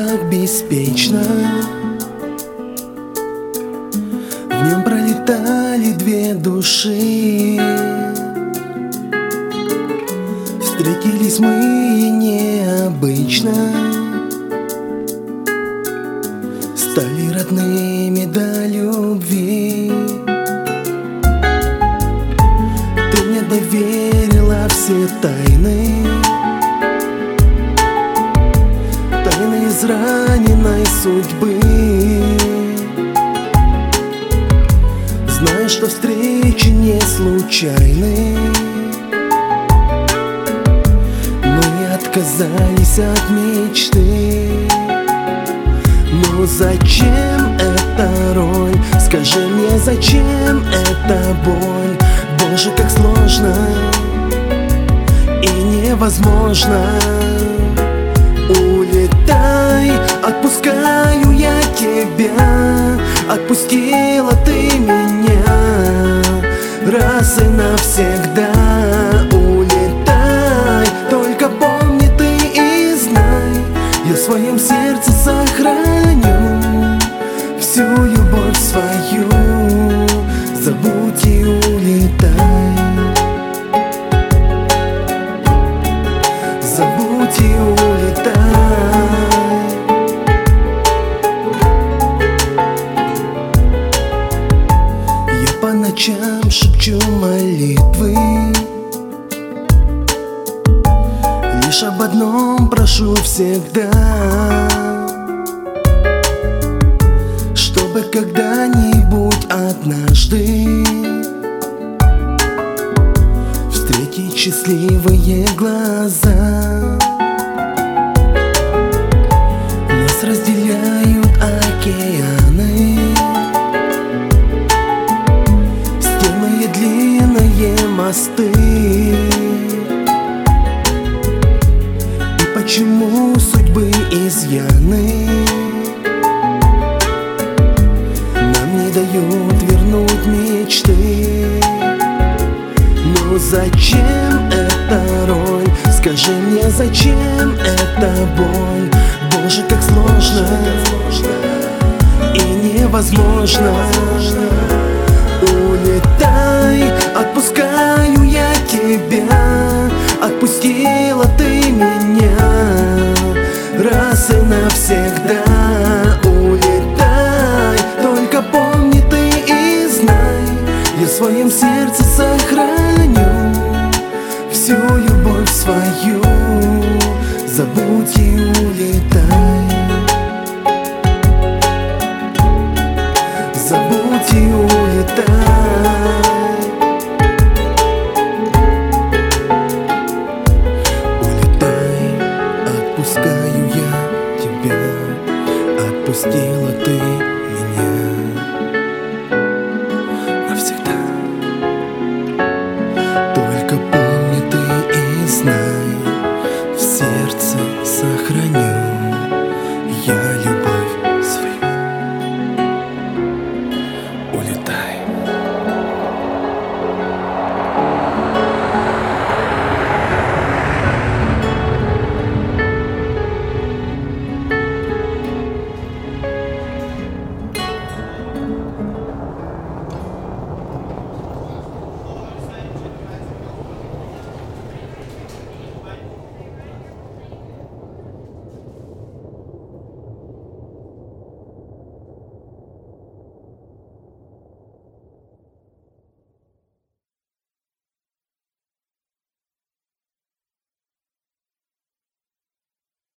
так беспечно. В нем пролетали две души. Встретились мы необычно, стали родными до любви. Ты мне доверила все тайны, тайны израненной судьбы. Знаешь, что встречи не случайны. Мы отказались от мечты. Ну зачем эта роль? Скажи мне, зачем эта боль? Боже, как сложно и невозможно. Улетай, отпускаю я тебя. Отпустила ты меня раз и навсегда. Улетай, только помни ты и знай, я в своем сердце сохраню всю любовь свою. Забудь и улетай, забудь и улетай. Я по ночам шепчу молитвы, лишь об одном прошу всегда, чтобы когда-нибудь однажды встретить счастливые глаза. Нас разделяют океаны, стены и длинные мосты. И почему судьбы изъяны нам не дают вернуть мечты? Ну зачем эта роль? Скажи мне, зачем эта боль? Боже, как сложно и невозможно. Улетай, отпускаю я тебя. Отпустила ты меня раз и навсегда. Улетай, только помни ты и знай, я в своем сердце сохраню всю любовь свою. Забудь и улетай, забудь и улетай. Улетай, отпускаю я тебя. Отпустила ты